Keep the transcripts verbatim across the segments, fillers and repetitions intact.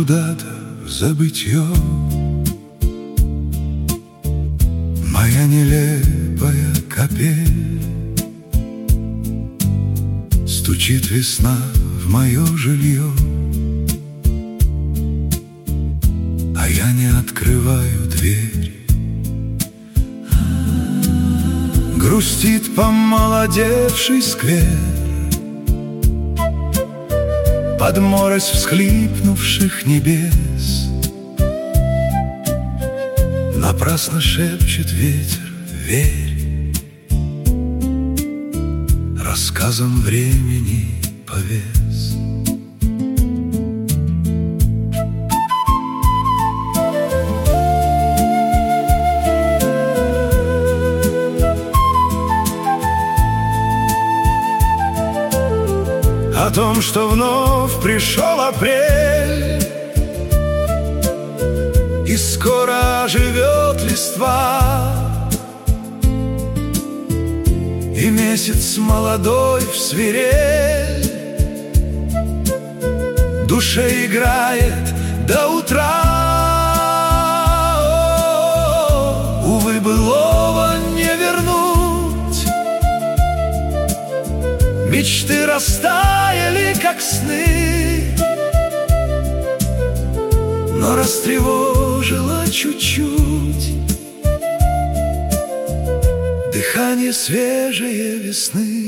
куда-то в забытье. Моя нелепая капель, стучит весна в мое жилье, а я не открываю дверь. Грустит помолодевший сквер под морось всхлипнувших небес. Напрасно шепчет ветер, верь, рассказам времени повес. О том, что вновь пришел апрель, и скоро оживет листва, и месяц молодой в свирель душе играет до утра. О, увы, былого не вернуть, мечты растаяли, как сны, но растревожило чуть-чуть дыхание свежей весны.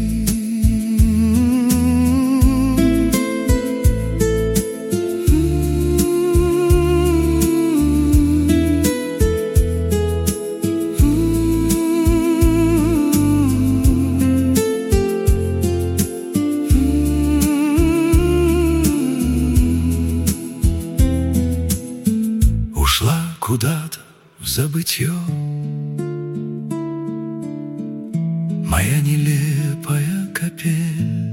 Ушла куда-то в забытье моя нелепая капель,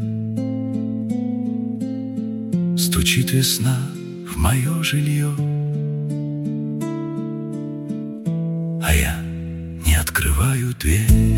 стучит весна в мое жилье, а я не открываю дверь.